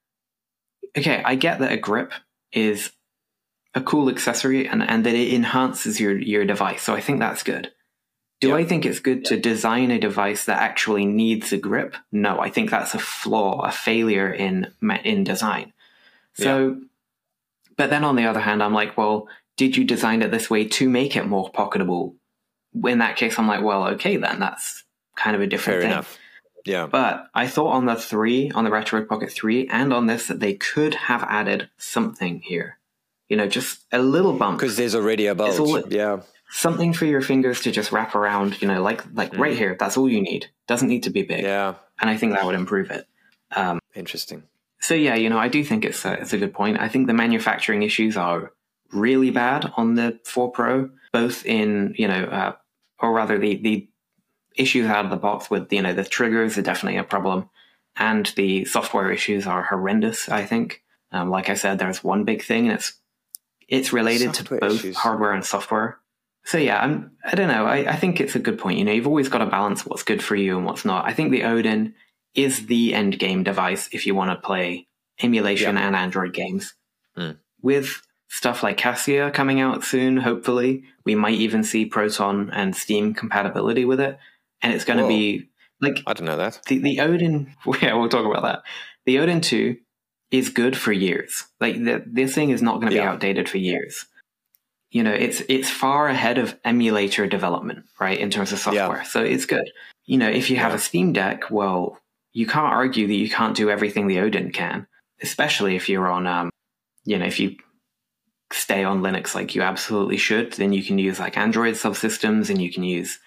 Okay, I get that a grip is a cool accessory and that it enhances your device. So I think that's good. Do I think it's good to design a device that actually needs a grip? No, I think that's a flaw, a failure in design. So, but then on the other hand, I'm like, well, did you design it this way to make it more pocketable? In that case, I'm like, well, okay, then that's kind of a different thing. Enough. Yeah. But I thought on the Retroid Pocket 3 and on this that they could have added something here. Just a little bump. Because there's already a bulge. Something for your fingers to just wrap around, like right here. That's all you need. Doesn't need to be big. Yeah. And I think that would improve it. Interesting. So I do think it's a good point. I think the manufacturing issues are really bad on the 4 Pro, both in, or rather the issues out of the box with, the triggers are definitely a problem. And the software issues are horrendous, I think. Like I said, there's one big thing, and it's related software to both issues. Hardware and software. So I don't know. I think it's a good point. You've always got to balance what's good for you and what's not. I think the Odin is the end game device if you want to play emulation and Android games. With stuff like Cassia coming out soon, hopefully, we might even see Proton and Steam compatibility with it. And it's going to be like... I don't know that. The Odin... Yeah, we'll talk about that. The Odin 2 is good for years. Like, this thing is not going to be outdated for years. It's far ahead of emulator development, right, in terms of software. So it's good. If you have a Steam Deck, well, you can't argue that you can't do everything the Odin can, especially if you're on, if you stay on Linux like you absolutely should, then you can use like Android subsystems and you can use,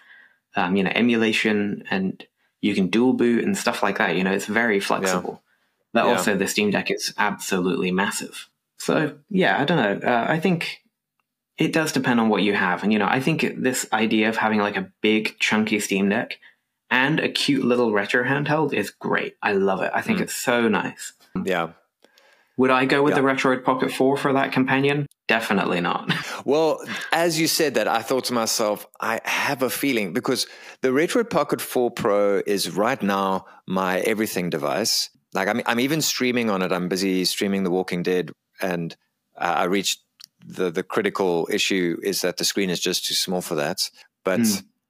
emulation and you can dual boot and stuff like that. It's very flexible. But also the Steam Deck is absolutely massive. So, I don't know. I think... It does depend on what you have. And, I think this idea of having like a big chunky Steam Deck and a cute little retro handheld is great. I love it. I think it's so nice. Yeah. Would I go with the Retroid Pocket 4 for that companion? Definitely not. Well, as you said that, I thought to myself, I have a feeling because the Retroid Pocket 4 Pro is right now my everything device. Like I'm even streaming on it. I'm busy streaming The Walking Dead and I reached the critical issue is that the screen is just too small for that. But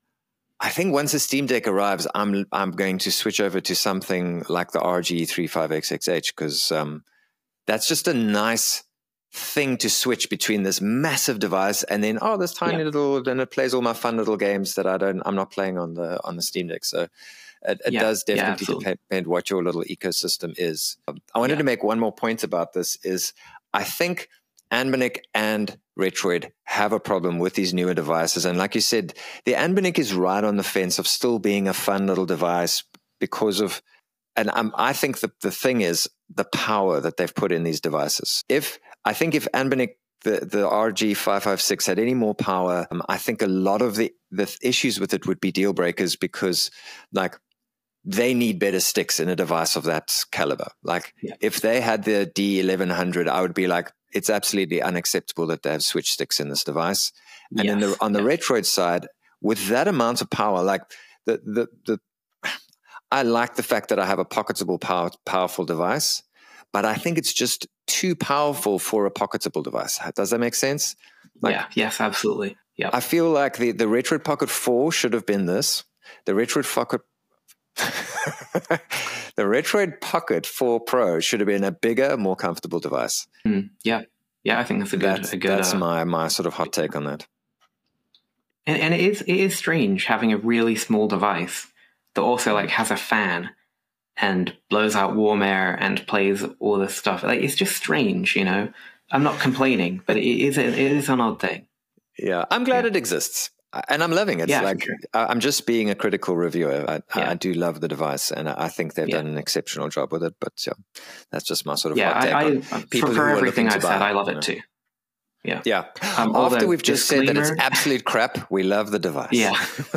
I think once the Steam Deck arrives, I'm going to switch over to something like the RG35XXH because that's just a nice thing to switch between this massive device and then this tiny little, then it plays all my fun little games that I'm not playing on the Steam Deck. So it does definitely depend what your little ecosystem is. I wanted to make one more point about this is I think Anbernic and Retroid have a problem with these newer devices. And like you said, the Anbernic is right on the fence of still being a fun little device because of, and I think the thing is the power that they've put in these devices. I think if Anbernic, the RG556 had any more power, I think a lot of the issues with it would be deal breakers because like they need better sticks in a device of that caliber. Like if they had the D1100, I would be like, it's absolutely unacceptable that they have switch sticks in this device. And on the Retroid side, with that amount of power, like I like the fact that I have a pocketable, powerful device, but I think it's just too powerful for a pocketable device. Does that make sense? Yes, absolutely. Yeah. I feel like the Retroid Pocket 4 should have been this. The Retroid Pocket the Retroid Pocket 4 Pro should have been a bigger, more comfortable device. Yeah, I think that's a good. That's my sort of hot take on that. And it is strange having a really small device that also like has a fan and blows out warm air and plays all this stuff. Like it's just strange, you know. I'm not complaining, but it is an odd thing. Yeah, I'm glad it exists. And I'm loving it. Sure. I'm just being a critical reviewer. I do love the device, and I think they've done an exceptional job with it. But that's just my sort of hot take. People for everything I've said, I love it too. Yeah. After we've just said that it's absolute crap, we love the device. Yeah.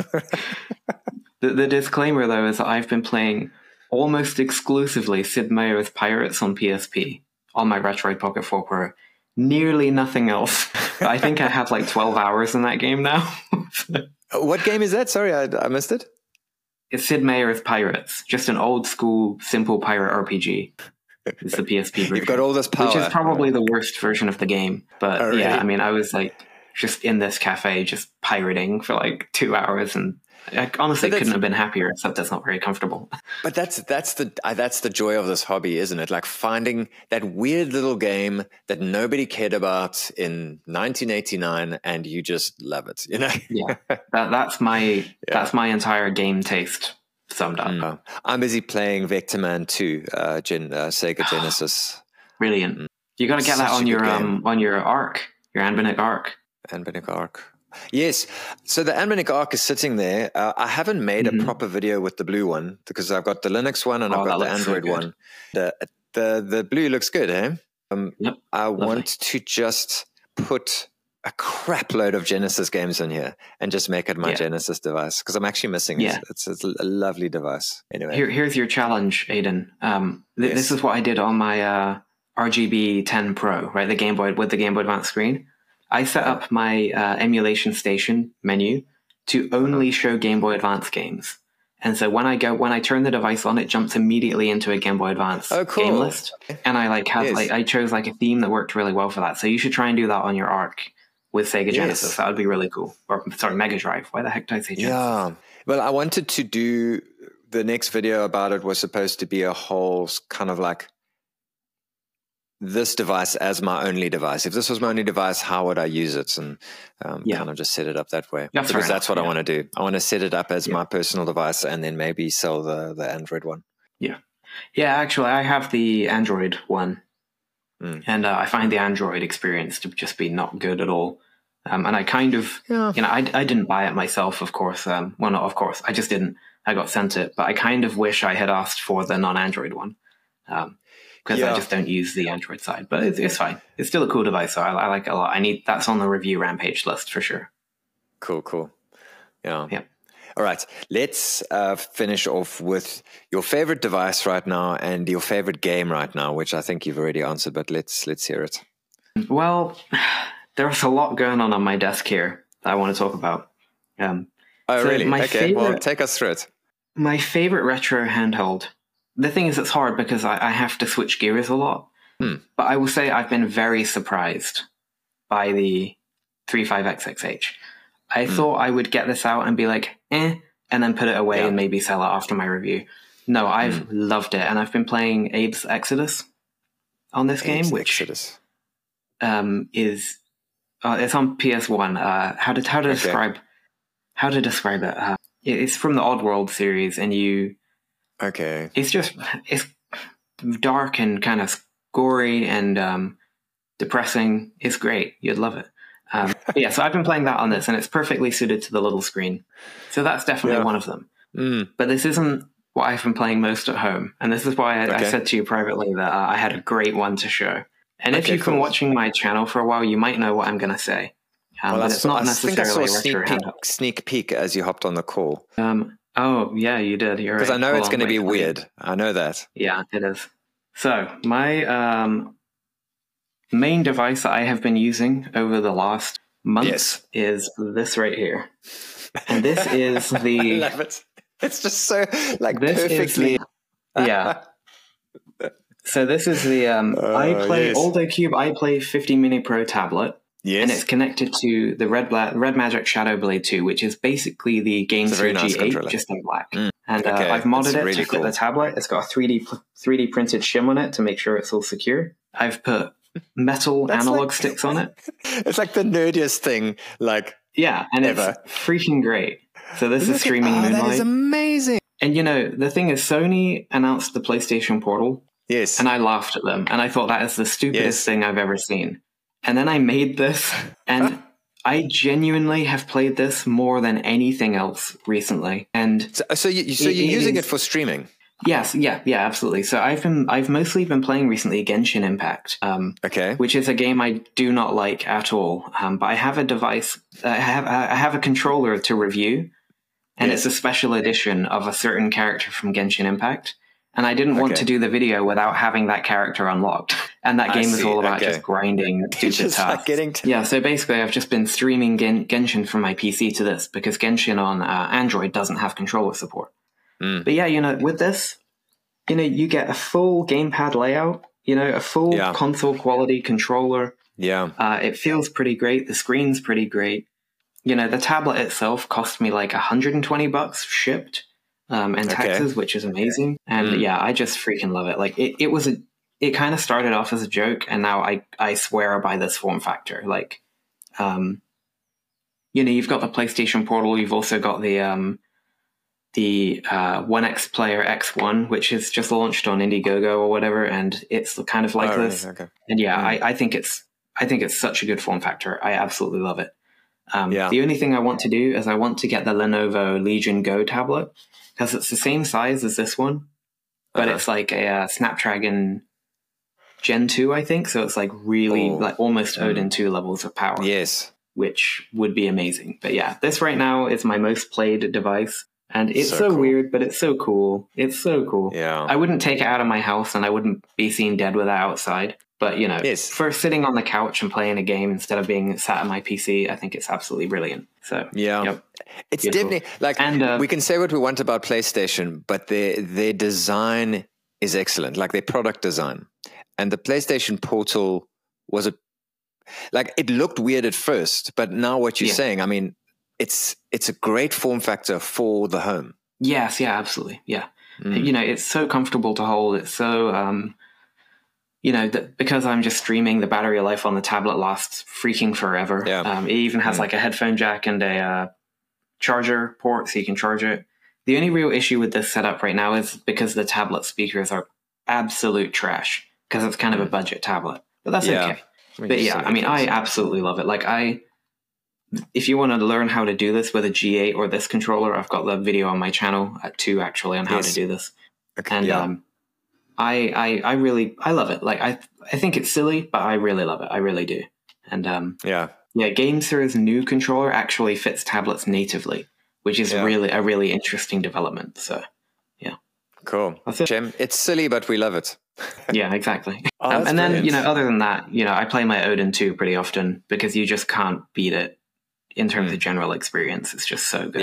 the disclaimer though is that I've been playing almost exclusively Sid Meier's Pirates on PSP on my Retroid Pocket 4 Pro. Nearly nothing else. I think I have like 12 hours in that game now. What game is that? Sorry, I missed it. It's Sid Meier's Pirates, just an old school, simple pirate RPG. It's the PSP version. You've got all this power. Which is probably the worst version of the game. But I mean, I was like just in this cafe, just pirating for like 2 hours, and I honestly couldn't have been happier, except that's not very comfortable. But that's the joy of this hobby, isn't it? Like finding that weird little game that nobody cared about in 1989, and you just love it. You know? Yeah, that's my entire game taste summed up. I'm busy playing Vector Man 2, Sega Genesis. Brilliant! You got to get that on your Arc, your Anbernic Arc. Anbernic Arc. Yes. So the Anbernic Arc is sitting there. I haven't made a proper video with the blue one because I've got the Linux one and I've got the Android one. The blue looks good, eh? Yep. I want to just put a crap load of Genesis games in here and just make it my Genesis device because I'm actually missing it. It's a lovely device. Anyway, here's your challenge, Aidan. This is what I did on my RGB 10 Pro, right? The Game Boy with the Game Boy Advance screen. I set up my emulation station menu to only show Game Boy Advance games. And so when I turn the device on, it jumps immediately into a Game Boy Advance game list. And I I chose like a theme that worked really well for that. So you should try and do that on your Arc with Sega Genesis. That would be really cool. Or sorry, Mega Drive. Why the heck did I say Genesis? Yeah. Well, I wanted to do the next video about it was supposed to be a whole kind of like this device as my only device. If this was my only device, how would I use it? And kind of just set it up that way. Because that's what I want to do. I want to set it up as my personal device and then maybe sell the Android one. Yeah. Yeah, actually, I have the Android one. And I find the Android experience to just be not good at all. And I kind of, I didn't buy it myself, of course. Well, not of course. I just didn't. I got sent it. But I kind of wish I had asked for the non-Android one. Because I just don't use the Android side. But it's fine. It's still a cool device, so I like it a lot. That's on the review rampage list for sure. Cool. Yeah. All right. Let's finish off with your favorite device right now and your favorite game right now, which I think you've already answered, but let's hear it. Well, there's a lot going on my desk here that I want to talk about. Really? Okay, well, take us through it. My favorite retro handheld. The thing is, it's hard because I have to switch gears a lot. But I will say I've been very surprised by the 35XXH. I thought I would get this out and be like, and then put it away and maybe sell it after my review. No, I've loved it. And I've been playing Abe's Exodus on this game, is it's on PS1. How to describe it? It's from the Oddworld series, and it's dark and kind of gory and depressing. It's great. You'd love it. But yeah, so I've been playing that on this, and it's perfectly suited to the little screen. So that's definitely one of them. But this isn't what I've been playing most at home, and this is why I said to you privately that I had a great one to show. And if you've been watching my channel for a while, you might know what I'm going to say. But it's not necessarily a sneak peek as you hopped on the call. Oh, yeah, you did. You're right. Because I know it's going to be weird. I know that. Yeah, it is. So my main device that I have been using over the last month is this right here. And this is the... I love it. It's just so perfectly... So this is the AldoCube iPlay 50 Mini Pro tablet. Yes. And it's connected to the Red Magic Shadow Blade 2, which is basically the Gamester G8, just in black. And I've modded it to fit the tablet. It's got a 3D printed shim on it to make sure it's all secure. I've put metal analog sticks on it. It's like the nerdiest thing, and ever. It's freaking great. So this is streaming Moonlight. That is amazing. And the thing is, Sony announced the PlayStation Portal. Yes. And I laughed at them, and I thought that is the stupidest thing I've ever seen. And then I made this, and I genuinely have played this more than anything else recently. And so you're using it for streaming? Yes, yeah, absolutely. So I've mostly been playing recently Genshin Impact, which is a game I do not like at all. But I have a device, I have a controller to review, and it's a special edition of a certain character from Genshin Impact. And I didn't want to do the video without having that character unlocked. And that game is all about just grinding stupid tasks. So basically I've just been streaming Genshin from my PC to this, because Genshin on Android doesn't have controller support. But yeah, with this, you get a full gamepad layout, a full console quality controller. Yeah. It feels pretty great. The screen's pretty great. The tablet itself cost me like $120 shipped. And taxes, which is amazing. And I just freaking love it. Like it kind of started off as a joke, and now I swear by this form factor. Like, you've got the PlayStation Portal. You've also got the One X Player X1, which is just launched on Indiegogo or whatever, and it's kind of like this. Right, and I think it's such a good form factor. I absolutely love it. The only thing I want to do is I want to get the Lenovo Legion Go tablet, because it's the same size as this one, but it's like a Snapdragon Gen 2, I think. So it's like really like almost Odin 2 levels of power. Yes. Which would be amazing. But yeah, this right now is my most played device. And it's so cool. Weird, but it's so cool. It's so cool. Yeah. I wouldn't take it out of my house, and I wouldn't be seen dead with it outside. But, for sitting on the couch and playing a game instead of being sat at my PC, I think it's absolutely brilliant. So, it's beautiful. Definitely we can say what we want about PlayStation, but their design is excellent, like their product design. And the PlayStation Portal was it looked weird at first, but now what you're saying, I mean, it's a great form factor for the home. Yes, yeah, absolutely. Yeah. It's so comfortable to hold. It's so, because I'm just streaming, the battery life on the tablet lasts freaking forever. Yeah. It even has like a headphone jack and a charger port, so you can charge it. The only real issue with this setup right now is because the tablet speakers are absolute trash, because it's kind of a budget tablet. But that's okay. But I absolutely love it. Like if you want to learn how to do this with a G8 or this controller, I've got the video on my channel too, actually, on how to do this. Okay, and I love it. Like I think it's silly, but I really love it. I really do. And GameSir's new controller actually fits tablets natively, which is a really interesting development. So yeah, cool. That's it. Jim, it's silly, but we love it. Yeah, exactly. And then other than that, I play my Odin 2 pretty often, because you just can't beat it in terms of general experience. It's just so good.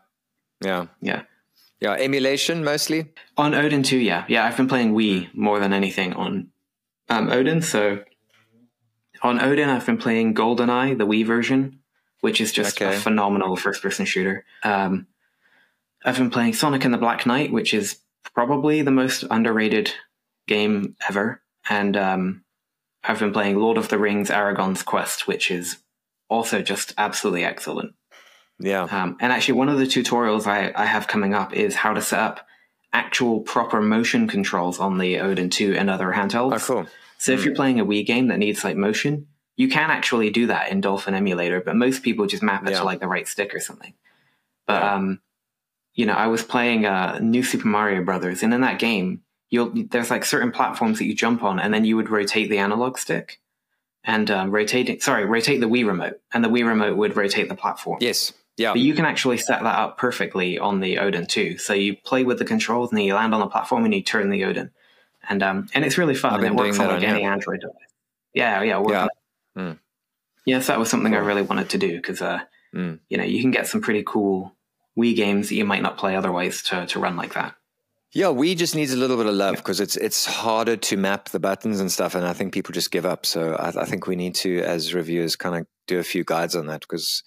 Yeah, emulation mostly? On Odin 2, yeah. I've been playing Wii more than anything on Odin. So on Odin, I've been playing GoldenEye, the Wii version, which is just a phenomenal first-person shooter. I've been playing Sonic and the Black Knight, which is probably the most underrated game ever. And I've been playing Lord of the Rings Aragon's Quest, which is also just absolutely excellent. Yeah. And actually, one of the tutorials I have coming up is how to set up actual proper motion controls on the Odin 2 and other handhelds. Oh, cool. So if you're playing a Wii game that needs like motion, you can actually do that in Dolphin Emulator, but most people just map it to like the right stick or something. But, you know, I was playing New Super Mario Brothers, and in that game, there's like certain platforms that you jump on, and then you would rotate the analog stick and rotate the Wii remote, and the Wii remote would rotate the platform. Yes. Yeah. But you can actually set that up perfectly on the Odin 2. So you play with the controls, and then you land on the platform, and you turn the Odin. And it's really fun. And it works on like any Android device. Yeah. Yes, that was something I really wanted to do because, you know, you can get some pretty cool Wii games that you might not play otherwise to run like that. Yeah, Wii just needs a little bit of love because it's harder to map the buttons and stuff, and I think people just give up. So I think we need to, as reviewers, kind of do a few guides on that because,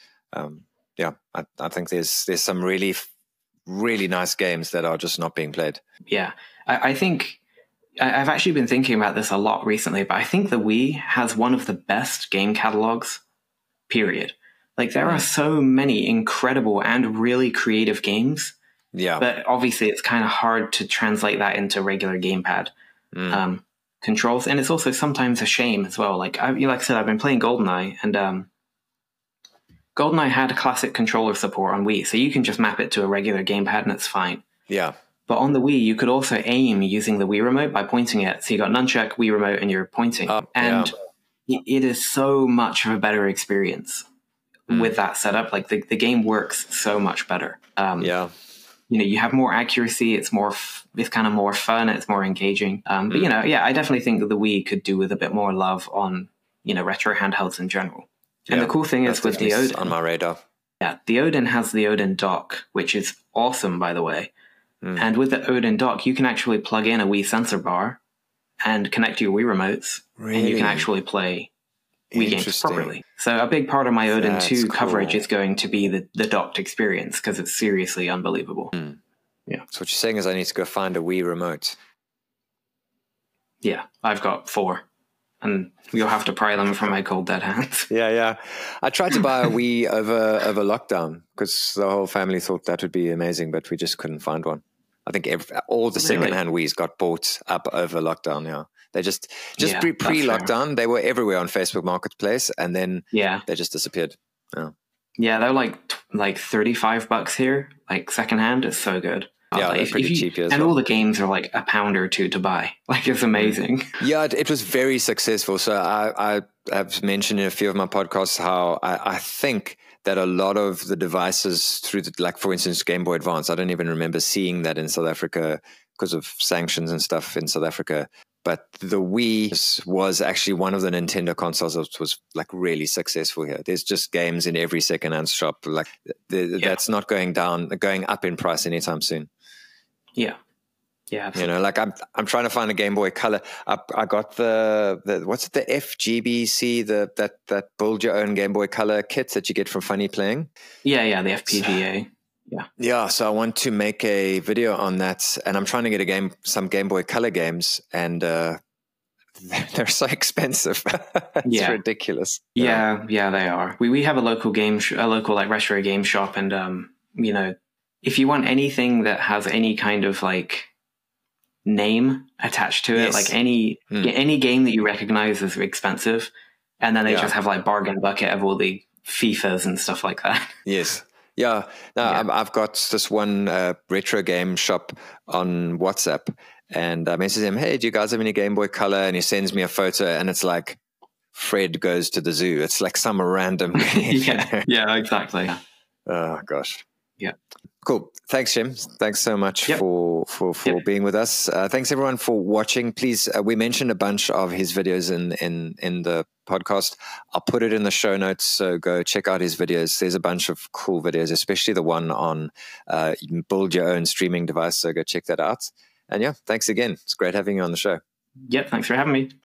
I think there's some really, really nice games that are just not being played. Yeah, I think I've actually been thinking about this a lot recently, but I think the Wii has one of the best game catalogs, period. Like there are so many incredible and really creative games. Yeah. But obviously it's kind of hard to translate that into regular gamepad controls. And it's also sometimes a shame as well. Like I said, I've been playing GoldenEye, and GoldenEye had classic controller support on Wii. So you can just map it to a regular gamepad and it's fine. Yeah. But on the Wii, you could also aim using the Wii remote by pointing it. So you got nunchuck, Wii remote, and you're pointing. And it is so much of a better experience with that setup. Like the game works so much better. You know, you have more accuracy. It's kind of more fun. It's more engaging. But you know, I definitely think that the Wii could do with a bit more love on, you know, retro handhelds in general. And the cool thing is with the Odin, on my radar. Yeah, the Odin has the Odin dock, which is awesome, by the way. And with the Odin dock, you can actually plug in a Wii sensor bar and connect to your Wii remotes, and you can actually play Wii games properly. So a big part of my Odin 2 coverage is going to be the docked experience because it's seriously unbelievable. Yeah. So what you're saying is I need to go find a Wii remote. Yeah, I've got 4. And you'll have to pry them from my cold dead hands. Yeah. I tried to buy a Wii over lockdown because the whole family thought that would be amazing, but we just couldn't find one. I think all the secondhand Wiis got bought up over lockdown. Yeah, they just pre-lockdown, they were everywhere on Facebook Marketplace, and then they just disappeared. Yeah, they're like $35 here, like secondhand. It's so good. Yeah, they're pretty cheap here as well. And all the games are like £1 or $2 to buy. Like it's amazing. Yeah, it was very successful. So I have mentioned in a few of my podcasts how I think that a lot of the devices like for instance, Game Boy Advance, I don't even remember seeing that in South Africa because of sanctions and stuff in South Africa. But the Wii was actually one of the Nintendo consoles that was like really successful here. There's just games in every secondhand shop. Like that's not going up in price anytime soon. Yeah. Yeah, absolutely. You know, like I'm trying to find a Game Boy Color. I got the what's it, the FGBC, that build your own Game Boy Color kits that you get from Funny Playing. Yeah, the FPGA. Yeah. So I want to make a video on that, and I'm trying to get some Game Boy Color games, and they're so expensive. It's ridiculous. Yeah, they are. We have a local like retro game shop, and you know, if you want anything that has any kind of like name attached to it, like any game that you recognize as expensive, and then they just have like bargain bucket of all the FIFAs and stuff like that. Yes. Yeah. No, I've got this one retro game shop on WhatsApp, and I message him, hey, do you guys have any Game Boy Color? And he sends me a photo, and it's like Fred Goes to the Zoo. It's like some random game. Yeah, exactly. Oh gosh. Yeah. Cool. Thanks, Jim. Thanks so much for being with us. Thanks everyone for watching. Please, we mentioned a bunch of his videos in the podcast. I'll put it in the show notes, so go check out his videos. There's a bunch of cool videos, especially the one on you can build your own streaming device. So go check that out. And thanks again. It's great having you on the show. Yep. Thanks for having me.